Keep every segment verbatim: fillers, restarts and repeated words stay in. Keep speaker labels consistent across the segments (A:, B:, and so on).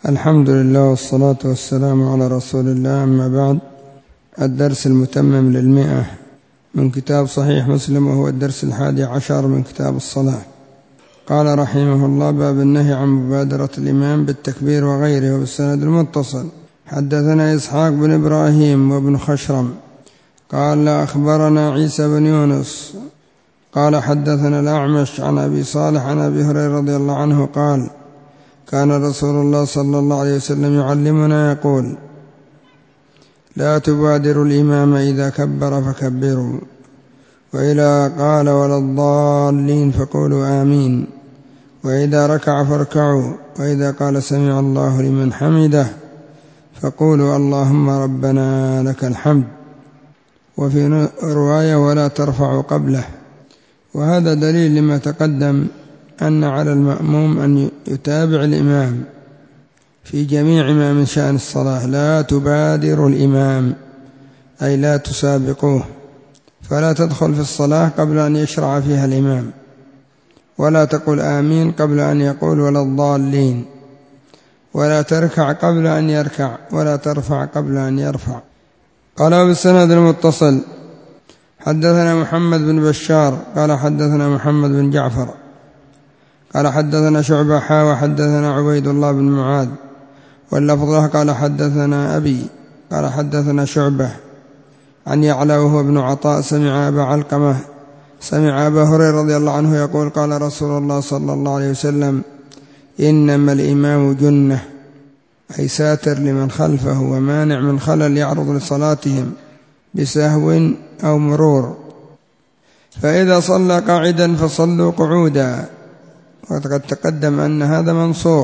A: الحمد لله والصلاة والسلام على رسول الله، أما بعد. الدرس المتمم للمئة من كتاب صحيح مسلم، وهو الدرس الحادي عشر من كتاب الصلاة. قال رحمه الله: باب النهي عن مبادرة الإمام بالتكبير وغيره. وبالسند المتصل حدثنا إسحاق بن إبراهيم وابن خشرم قال أخبرنا عيسى بن يونس قال حدثنا الأعمش عن أبي صالح عن أبي هريرة رضي الله عنه قال: كان رسول الله صلى الله عليه وسلم يعلمنا يقول: لا تبادروا الإمام إذا كبر فكبروا، وإذا قال ولا الضالين فقولوا آمين، وإذا ركع فاركعوا، وإذا قال سمع الله لمن حمده فقولوا اللهم ربنا لك الحمد. وفي رواية: ولا ترفعوا قبله. وهذا دليل لما تقدم أن على المأموم أن يتابع الإمام في جميع ما من شأن الصلاة. لا تبادر الإمام أي لا تسابقوه، فلا تدخل في الصلاة قبل أن يشرع فيها الإمام، ولا تقول آمين قبل أن يقول ولا الضالين، ولا تركع قبل أن يركع، ولا ترفع قبل أن يرفع. قال بالسند المتصل حدثنا محمد بن بشار قال حدثنا محمد بن جعفر قال حدثنا شعبة حا وحدثنا عبيد الله بن معاذ واللفظ له قال حدثنا أبي قال حدثنا شعبة عن يعلى وهو ابن عطاء سمع أبا علقمة سمع أبا هريرة رضي الله عنه يقول: قال رسول الله صلى الله عليه وسلم: إنما الإمام جنة، أي ساتر لمن خلفه ومانع من خلل يعرض لصلاتهم بسهو أو مرور، فإذا صلى قاعدا فصلوا قعودا، وقد تقدم أن هذا منسوخ.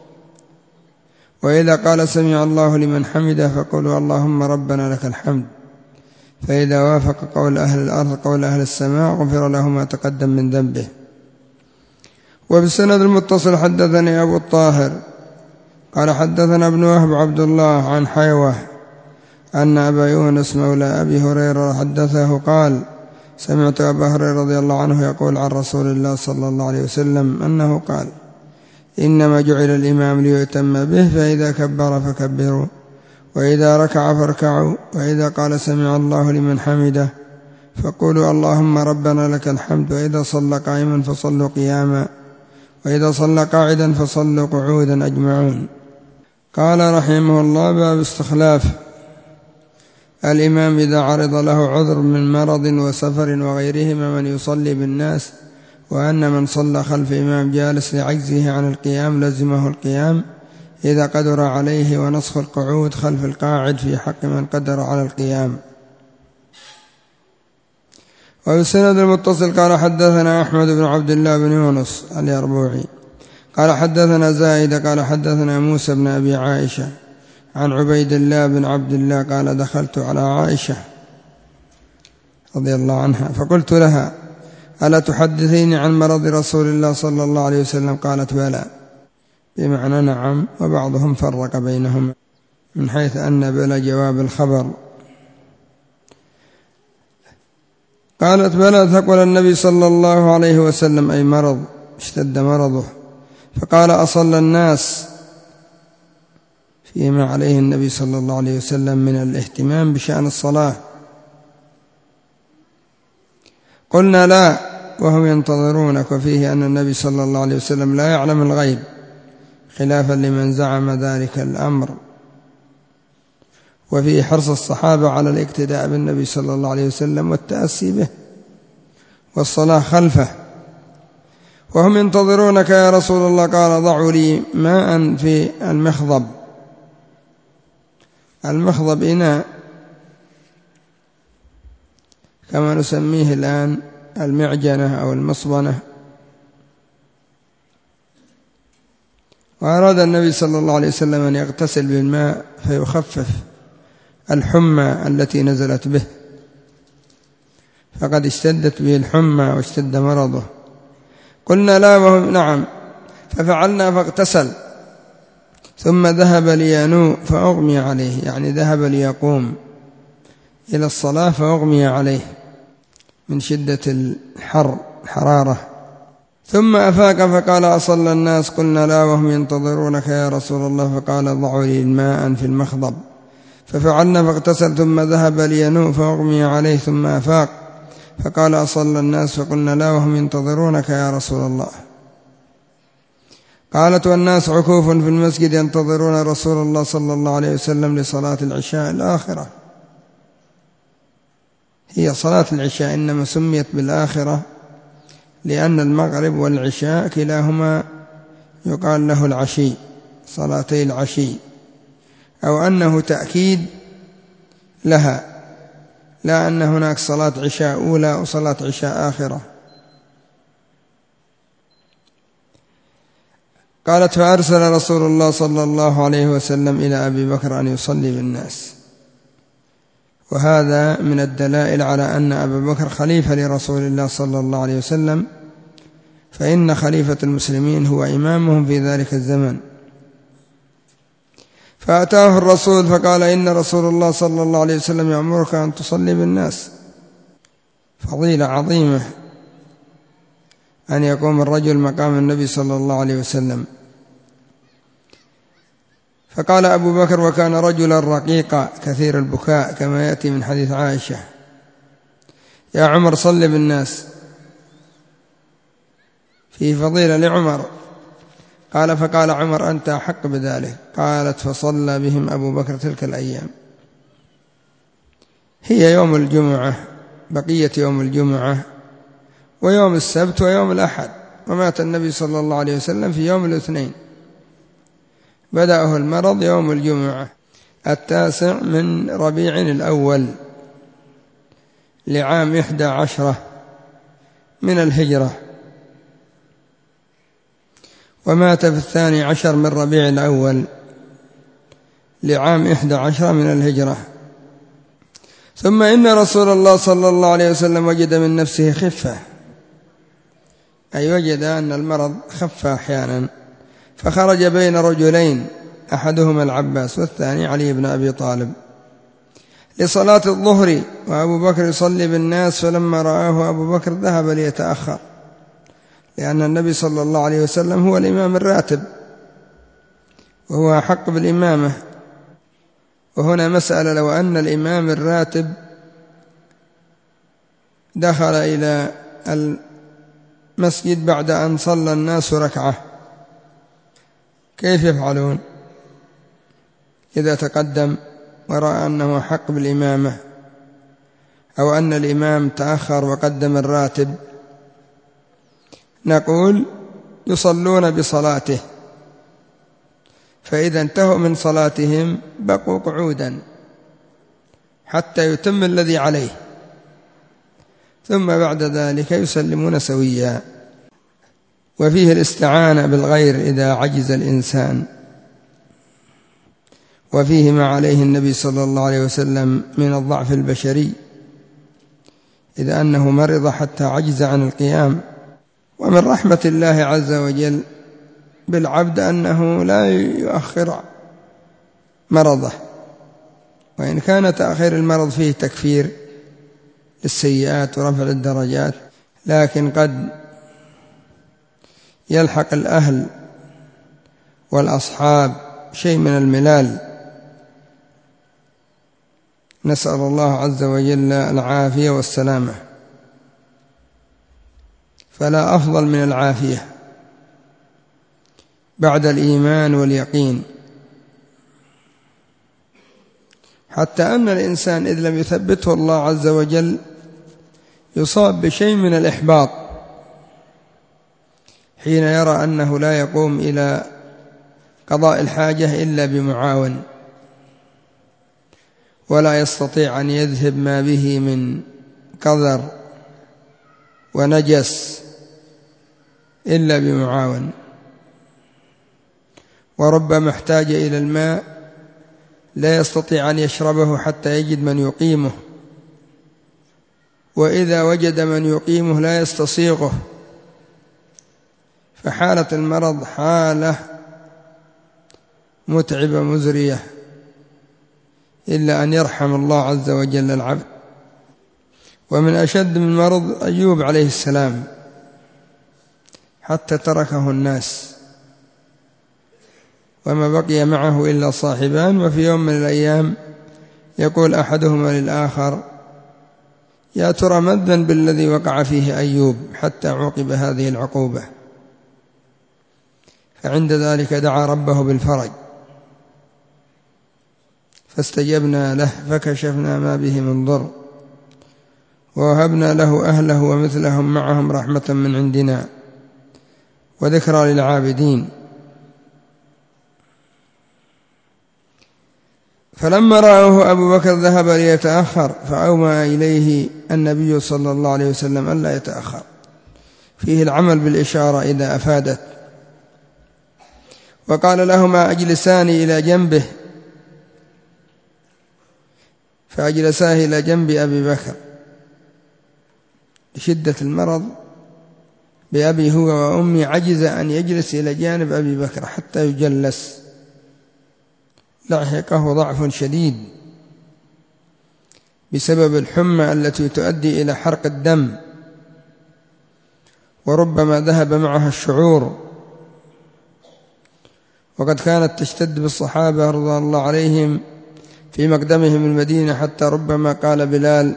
A: وإذا قال سمع الله لمن حمده فقولوا اللهم ربنا لك الحمد، فإذا وافق قول أهل الأرض قول أهل السماء غفر له ما تقدم من ذنبه. وبالسند المتصل حدثني أبو الطاهر قال حدثنا ابن وهب عبد الله عن حيوة أن أبا يونس مولى أبي هريرة حدثه قال: سمعت أبا هريرة رضي الله عنه يقول عن رسول الله صلى الله عليه وسلم أنه قال: إنما جعل الإمام ليؤتم به، فإذا كبر فكبروا، وإذا ركع فاركعوا، وإذا قال سمع الله لمن حمده فقولوا اللهم ربنا لك الحمد، وإذا صلى قائما فصلوا قياما، وإذا صلى قاعدا فصلوا قعودا أجمعون. قال رحمه الله: باب استخلاف الإمام إذا عرض له عذر من مرض وسفر وغيرهما من يصلي بالناس، وأن من صلى خلف إمام جالس لعجزه عن القيام لزمه القيام إذا قدر عليه، ونسخ القعود خلف القاعد في حق من قدر على القيام. وبالسند المتصل قال حدثنا أحمد بن عبد الله بن يونس اليربوعي قال حدثنا زائد قال حدثنا موسى بن أبي عائشة عن عبيد الله بن عبد الله قال: دخلت على عائشة رضي الله عنها فقلت لها: ألا تحدثيني عن مرض رسول الله صلى الله عليه وسلم؟ قالت: بلى، بمعنى نعم، وبعضهم فرق بينهم من حيث أن بلى جواب الخبر. قالت: بلى، ثقل النبي صلى الله عليه وسلم، أي مرض، اشتد مرضه. فقال: أصلى الناس فيما عليه النبي صلى الله عليه وسلم من الاهتمام بشأن الصلاة؟ قلنا: لا، وهم ينتظرونك. وفيه أن النبي صلى الله عليه وسلم لا يعلم الغيب، خلافا لمن زعم ذلك الأمر. وفيه حرص الصحابة على الاقتداء بالنبي صلى الله عليه وسلم والتأسي به والصلاة خلفه. وهم ينتظرونك يا رسول الله. قال: ضعوا لي ماء في المخضب. المخضب إناء كما نسميه الآن المعجنة أو المصبنة. وأراد النبي صلى الله عليه وسلم أن يغتسل بالماء فيخفف الحمى التي نزلت به، فقد اشتدت به الحمى واشتد مرضه. قلنا: لا، وهم نعم. ففعلنا فاغتسل، ثم ذهب لينوء فأغمي عليه، يعني ذهب ليقوم إلى الصلاة فأغمي عليه من شدة الحر الحرارة. ثم أفاق فقال: أصلى الناس؟ قلنا: لا، وهم ينتظرونك يا رسول الله. فقال: ضعوا لي الماء في المخضب. ففعلنا فاغتسل، ثم ذهب لينوء فأغمي عليه، ثم أفاق فقال: أصلى الناس؟ فقلنا: لا، وهم ينتظرونك يا رسول الله. قالت: والناس عكوف في المسجد ينتظرون رسول الله صلى الله عليه وسلم لصلاة العشاء الآخرة. هي صلاة العشاء إنما سميت بالآخرة لأن المغرب والعشاء كلاهما يقال له العشي، صلاتي العشي، أو أنه تأكيد لها، لا أن هناك صلاة عشاء أولى وصلاة عشاء آخرة. قالت: فأرسل رسول الله صلى الله عليه وسلم إلى أبي بكر أن يصلي بالناس. وهذا من الدلائل على أن أبا بكر خليفة لرسول الله صلى الله عليه وسلم، فإن خليفة المسلمين هو إمامهم في ذلك الزمن. فأتاه الرسول فقال: إن رسول الله صلى الله عليه وسلم يأمرك أن تصلي بالناس. فضيلة عظيمة أن يقوم الرجل مقام النبي صلى الله عليه وسلم. فقال أبو بكر: وكان رجلا رقيقا كثير البكاء كما يأتي من حديث عائشة: يا عمر صل بالناس. فيه فضيلة لعمر. قال: فقال عمر: أنت أحق بذلك. قالت: فصلى بهم أبو بكر تلك الأيام. هي يوم الجمعة، بقية يوم الجمعة ويوم السبت ويوم الأحد، ومات النبي صلى الله عليه وسلم في يوم الاثنين. بدأه المرض يوم الجمعة التاسع من ربيع الأول لعام إحدى عشرة من الهجرة، ومات في الثاني عشر من ربيع الأول لعام إحدى عشرة من الهجرة. ثم إن رسول الله صلى الله عليه وسلم وجد من نفسه خفة، أي وجد أن المرض خف أحيانا، فخرج بين رجلين أحدهما العباس والثاني علي بن أبي طالب لصلاة الظهر، وأبو بكر يصلي بالناس. فلما رآه أبو بكر ذهب ليتأخر، لأن النبي صلى الله عليه وسلم هو الإمام الراتب وهو أحق بالإمامة. وهنا مسألة: لو أن الإمام الراتب دخل إلى المسجد بعد أن صلى الناس ركعة، كيف يفعلون إذا تقدم ورأى أنه حق بالإمامة، أو أن الإمام تأخر وقدم الراتب؟ نقول: يصلون بصلاته، فإذا انتهوا من صلاتهم بقوا قعودا حتى يتم الذي عليه، ثم بعد ذلك يسلمون سويا. وفيه الاستعانة بالغير إذا عجز الإنسان، وفيه ما عليه النبي صلى الله عليه وسلم من الضعف البشري، إذ أنه مرض حتى عجز عن القيام. ومن رحمة الله عز وجل بالعبد أنه لا يؤخر مرضه، وإن كان تأخير المرض فيه تكفير للسيئات ورفع الدرجات، لكن قد يلحق الأهل والأصحاب شيء من الملال. نسأل الله عز وجل العافية والسلامة، فلا أفضل من العافية بعد الإيمان واليقين، حتى أن الإنسان إذ لم يثبته الله عز وجل يصاب بشيء من الإحباط حين يرى أنه لا يقوم إلى قضاء الحاجة إلا بمعاون، ولا يستطيع أن يذهب ما به من قذر ونجس إلا بمعاون، وربما احتاج إلى الماء لا يستطيع أن يشربه حتى يجد من يقيمه، وإذا وجد من يقيمه لا يستصيغه. فحالة المرض حالة متعبة مزرية، إلا أن يرحم الله عز وجل العبد. ومن أشد من مرض أيوب عليه السلام، حتى تركه الناس وما بقي معه إلا صاحبان. وفي يوم من الأيام يقول أحدهما للآخر: يا ترى ما الذنب الذي وقع فيه أيوب حتى عوقب هذه العقوبة؟ فعند ذلك دعا ربه بالفرج فاستجبنا له فكشفنا ما به من ضر ووهبنا له أهله ومثلهم معهم رحمة من عندنا وذكرى للعابدين. فلما رآه أبو بكر ذهب ليتأخر فأومأ إليه النبي صلى الله عليه وسلم ألا يتأخر. فيه العمل بالإشارة إذا أفادت. وقال لهما: أجلساني إلى جنبه، فأجلساه إلى جنب أبي بكر لشدة المرض بأبي هو وأمي، عجز أن يجلس إلى جانب أبي بكر حتى يجلس، لحقه ضعف شديد بسبب الحمى التي تؤدي إلى حرق الدم، وربما ذهب معها الشعور. وقد كانت تشتد بالصحابة رضي الله عليهم في مقدمهم المدينة، حتى ربما قال بلال: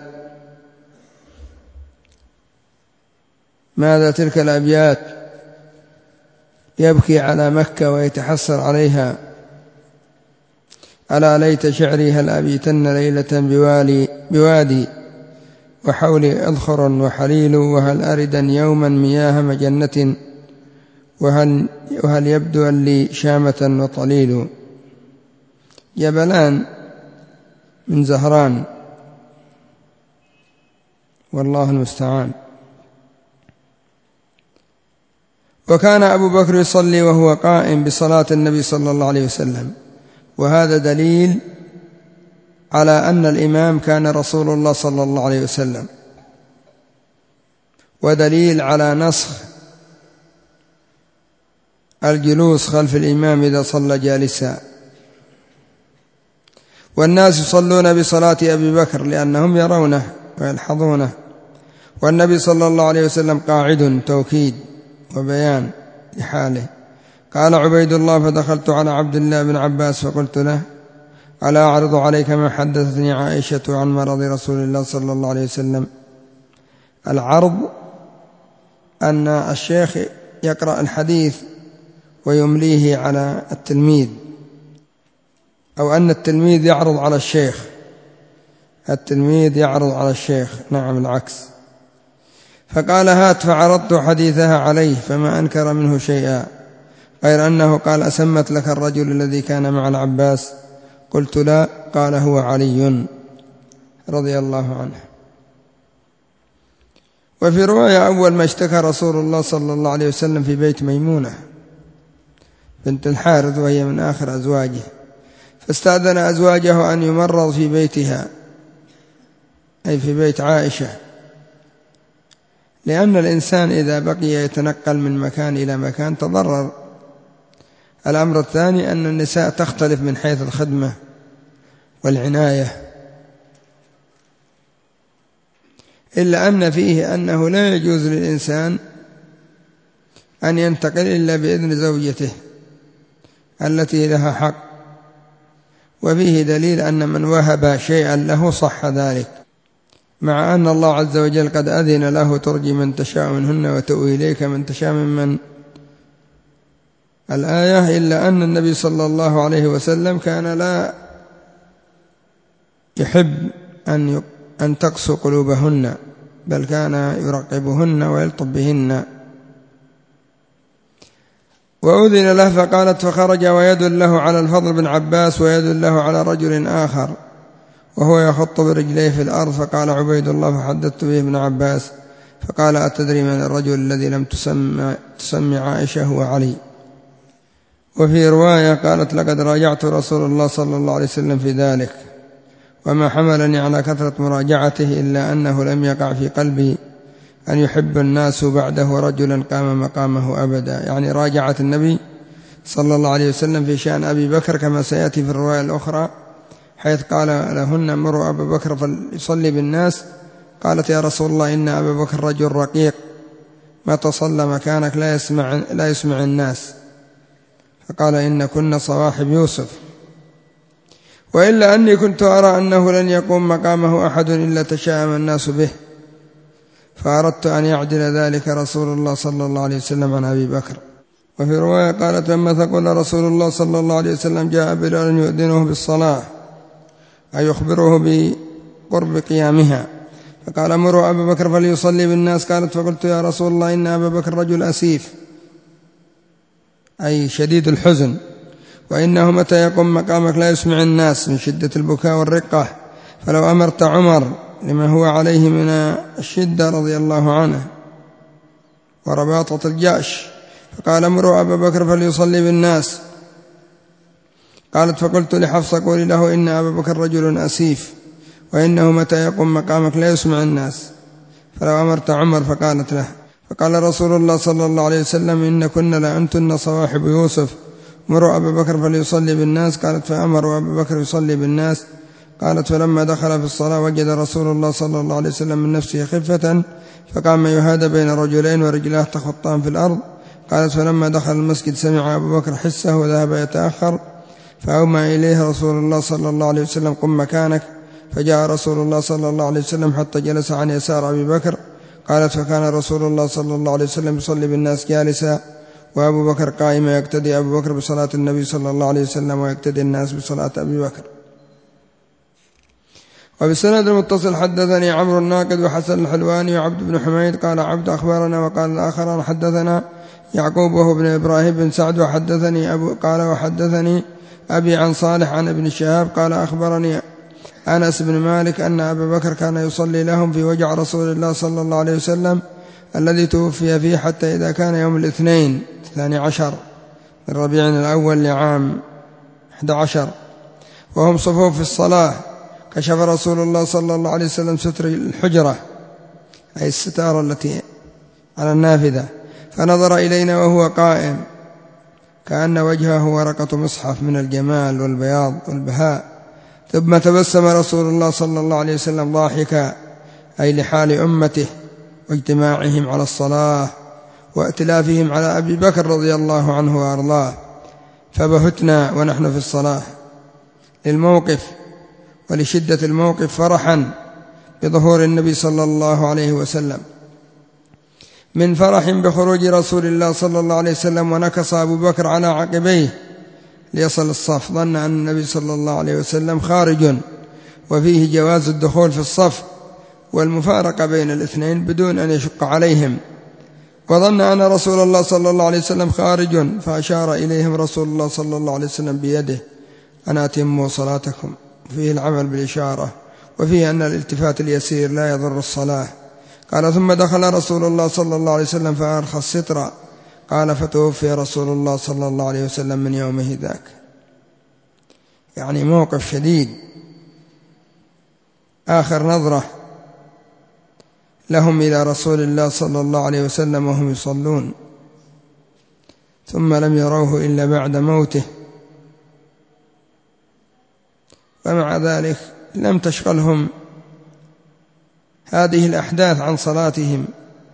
A: ماذا تلك الأبيات؟ يبكي على مكة ويتحسر عليها: ألا ليت شعري هل أبيتن ليلة بوالي بوادي وحولي أذخر وحليل، وهل أردا يوما مياه مجنة، وهل, وهل يبدو لي شامة وطليل. جبلان من زهران والله المستعان. وكان أبو بكر يصلي وهو قائم بصلاة النبي صلى الله عليه وسلم، وهذا دليل على أن الإمام كان رسول الله صلى الله عليه وسلم، ودليل على نسخ الجلوس خلف الإمام إذا صلى جالسا. والناس يصلون بصلاة أبي بكر لأنهم يرونه ويلحظونه، والنبي صلى الله عليه وسلم قاعد، توكيد وبيان لحاله. قال عبيد الله: فدخلت على عبد الله بن عباس فقلت له: ألا أعرض عليك ما حدثتني عائشة عن مرض رسول الله صلى الله عليه وسلم؟ العرض أن الشيخ يقرأ الحديث ويمليه على التلميذ، أو أن التلميذ يعرض على الشيخ، التلميذ يعرض على الشيخ، نعم العكس. فقال: هات، فعرضت حديثها عليه فما أنكر منه شيئا، غير أنه قال: أسمت لك الرجل الذي كان مع العباس؟ قلت: لا. قال: هو علي رضي الله عنه. وفي رواية: أول ما اشتكى رسول الله صلى الله عليه وسلم في بيت ميمونة بنت الحارث وهي من آخر أزواجه، فاستأذن أزواجه أن يمرض في بيتها، أي في بيت عائشة، لأن الإنسان إذا بقي يتنقل من مكان إلى مكان تضرر. الأمر الثاني أن النساء تختلف من حيث الخدمة والعناية، إلا أن فيه أنه لا يجوز للإنسان أن ينتقل إلا بإذن زوجته التي لها حق. وفيه دليل أن من وهب شيئا له صح ذلك، مع أن الله عز وجل قد أذن له: ترجي من تشاء منهن وتؤوي إليك من تشاء ممن، الآية. إلا أن النبي صلى الله عليه وسلم كان لا يحب أن أن تقسو قلوبهن، بل كان يرقبهن ويلطف بهن. وأذن له فقالت: فخرج ويد له على الفضل بن عباس ويد له على رجل آخر وهو يخط برجليه في الأرض. فقال عبيد الله: فحدثت به ابن عباس فقال: أتدري من الرجل الذي لم تسمى, تسمي عائشة؟ هو علي. وفي رواية قالت: لقد راجعت رسول الله صلى الله عليه وسلم في ذلك، وما حملني على كثرة مراجعته إلا أنه لم يقع في قلبي أن يحب الناس بعده رجلا قام مقامه أبدا. يعني راجعت النبي صلى الله عليه وسلم في شأن أبي بكر كما سيأتي في الرواية الأخرى، حيث قال لهن: مروا أبا بكر فليصلي بالناس. قالت: يا رسول الله إن أبا بكر رجل رقيق متى صلى مكانك لا يسمع, لا يسمع الناس، فقال إن كنا صواحب يوسف، وإلا أني كنت أرى أنه لن يقوم مقامه أحد إلا تشاءم الناس به، فأردت أن يعدل ذلك رسول الله صلى الله عليه وسلم عن أبي بكر. وفي رواية قالت لما ثقل رسول الله صلى الله عليه وسلم جاء بلال يؤذنه بالصلاة أي يخبره بقرب قيامها، فقال مروا أبا بكر فليصلي بالناس. قالت فقلت يا رسول الله إن أبا بكر رجل أسيف أي شديد الحزن، وإنه متى يقوم مقامك لا يسمع الناس من شدة البكاء والرقة، فلو أمرت عمر لما هو عليه من الشدة رضي الله عنه ورباطة الجأش. فقال مروا أبا بكر فليصلي بالناس. قالت فقلت لحفصة قولي له إن أبا بكر رجل أسيف وإنه متى يقوم مقامك لا يسمع الناس، فلو أمرت عمر. فقالت له فقال رسول الله صلى الله عليه وسلم إن كنا لأنتن صواحب يوسف، مروا أبا بكر فليصلي بالناس. قالت فأمروا أبا بكر يصلي بالناس. قالت فلما دخل في الصلاة وجد رسول الله صلى الله عليه وسلم من نفسه خفة، فقام يهادى بين رجلين ورجلاه تخطان في الأرض. قالت فلما دخل المسجد سمع أبو بكر حسه وذهب يتأخر، فأومى إليه رسول الله صلى الله عليه وسلم قم مكانك، فجاء رسول الله صلى الله عليه وسلم حتى جلس عن يسار أبي بكر. قالت فكان رسول الله صلى الله عليه وسلم يصلي بالناس جالسا وأبو بكر قائما، يقتدي أبو بكر بصلاة النبي صلى الله عليه وسلم ويقتدي الناس بصلاة أبي بكر. وبالسند المتصل حدثني عمرو الناقد وحسن الحلواني وعبد بن حميد قال عبد أخبرنا، وقال الآخران حدثنا يعقوب وهو بن إبراهيم بن سعد وحدثني أبو قال وحدثني أبي عن صالح عن ابن شهاب قال أخبرني أنس بن مالك أن أبا بكر كان يصلي لهم في وجع رسول الله صلى الله عليه وسلم الذي توفي فيه، حتى إذا كان يوم الاثنين الثاني عشر من ربيع الأول لعام أحد عشر وهم صفوف في الصلاة، كشف رسول الله صلى الله عليه وسلم ستر الحجرة أي الستارة التي على النافذة، فنظر إلينا وهو قائم كأن وجهه ورقة مصحف من الجمال والبياض والبهاء، ثم تبسم رسول الله صلى الله عليه وسلم ضاحكا أي لحال أمته واجتماعهم على الصلاة وائتلافهم على أبي بكر رضي الله عنه وأرضاه، فبهتنا ونحن في الصلاة للموقف ولشدة الموقف فرحا بظهور النبي صلى الله عليه وسلم، من فرح بخروج رسول الله صلى الله عليه وسلم. ونكص أبو بكر على عقبيه ليصل الصف، ظن أن النبي صلى الله عليه وسلم خارج وفيه جواز الدخول في الصف والمفارقة بين الاثنين بدون أن يشق عليهم، وظن أن رسول الله صلى الله عليه وسلم خارج، فأشار إليهم رسول الله صلى الله عليه وسلم بيده أن أتموا صلاتكم، فيه العمل بالإشارة وفيه أن الالتفات اليسير لا يضر الصلاة. قال ثم دخل رسول الله صلى الله عليه وسلم فأرخى الستر، قال فتوفي رسول الله صلى الله عليه وسلم من يومه ذاك. يعني موقف شديد. آخر نظرة لهم إلى رسول الله صلى الله عليه وسلم وهم يصلون، ثم لم يروه إلا بعد موته، ومع ذلك لم تشغلهم هذه الأحداث عن صلاتهم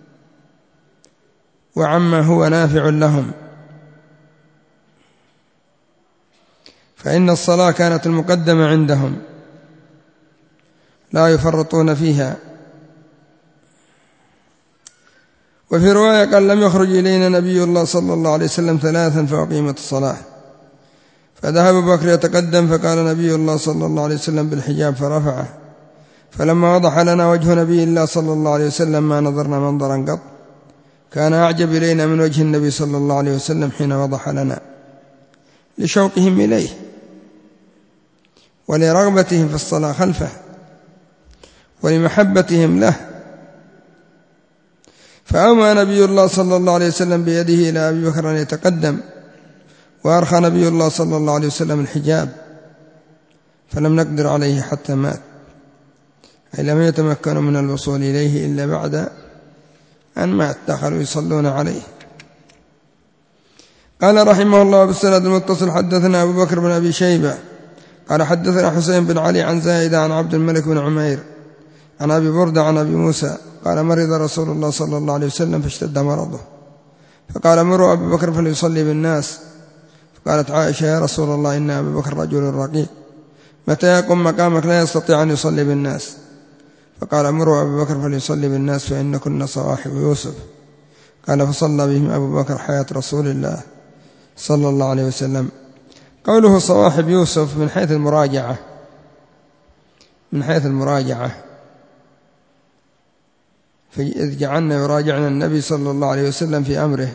A: وعما هو نافع لهم، فإن الصلاة كانت المقدمة عندهم لا يفرطون فيها. وفي رواية قال لم يخرج إلينا نبي الله صلى الله عليه وسلم ثلاثا فأقيمت الصلاة، فذهب أبو بكر يتقدم فقال نبي الله صلى الله عليه وسلم بالحجاب فرفعه، فلما وضح لنا وجه نبي الله صلى الله عليه وسلم ما نظرنا منظرا قط كان أعجب إلينا من وجه النبي صلى الله عليه وسلم حين وضح لنا، لشوقهم إليه ولرغبتهم في الصلاة خلفه ولمحبتهم له. فأومى نبي الله صلى الله عليه وسلم بيده إلى أبي بكر أن يتقدم، وأرخى نبي الله صلى الله عليه وسلم الحجاب، فلم نقدر عليه حتى مات، أي لم يتمكنوا من الوصول إليه إلا بعد أن مات، دخلوا يصلون عليه. قال رحمه الله بالسند المتصل حدثنا أبو بكر بن أبي شيبة قال حدثنا حسين بن علي عن زائدة عن عبد الملك بن عمير عن أبي بردة عن أبي موسى قال مرض رسول الله صلى الله عليه وسلم فاشتد مرضه، فقال مروا أبي بكر فليصلي بالناس. فقالت عائشة يا رسول الله إن أبي بكر رجل رقيق، متى يقوم مقامك لا يستطيع أن يصلي بالناس؟ فقال مروا أبي بكر فليصلي بالناس فإن كنا صواحب يوسف. قال فصلى بهم أبو بكر حياة رسول الله صلى الله عليه وسلم. قوله صواحب يوسف من حيث المراجعة من حيث المراجعة فإذ جعلنا يراجعنا النبي صلى الله عليه وسلم في أمره.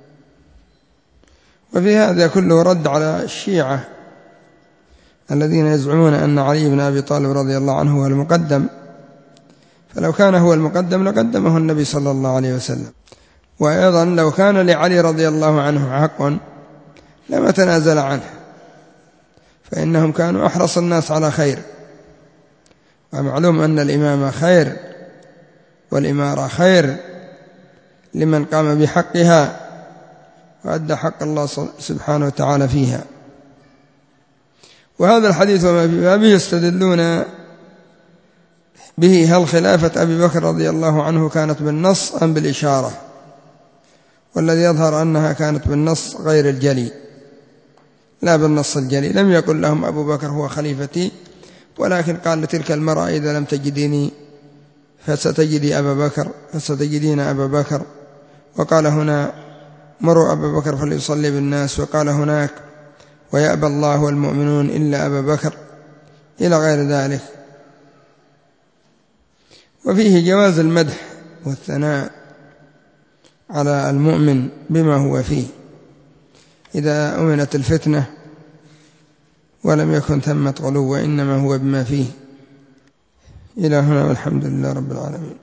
A: وفي هذا كله رد على الشيعة الذين يزعمون أن علي بن أبي طالب رضي الله عنه هو المقدم، فلو كان هو المقدم لقدمه النبي صلى الله عليه وسلم. وأيضا لو كان لعلي رضي الله عنه حق لما تنازل عنه، فإنهم كانوا أحرص الناس على خير، ومعلوم أن الإمامة خير والإمارة خير لمن قام بحقها وأدى حق الله سبحانه وتعالى فيها. وهذا الحديث وما في بابه يستدلون به هل خلافة أبي بكر رضي الله عنه كانت بالنص أم بالإشارة، والذي يظهر أنها كانت بالنص غير الجلي لا بالنص الجلي. لم يقل لهم أبو بكر هو خليفتي، ولكن قال لتلك المرأة إذا لم تجديني فستجدي أبا بكر فستجدين أبا بكر. وقال هنا مروا أبا بكر فليصلي بالناس، وقال هناك ويأبى الله والمؤمنون إلا أبا بكر إلى غير ذلك. وفيه جواز المدح والثناء على المؤمن بما هو فيه إذا أمنت الفتنة ولم يكن ثمة غلو، وإنما هو بما فيه. إلى هنا والحمد لله رب العالمين.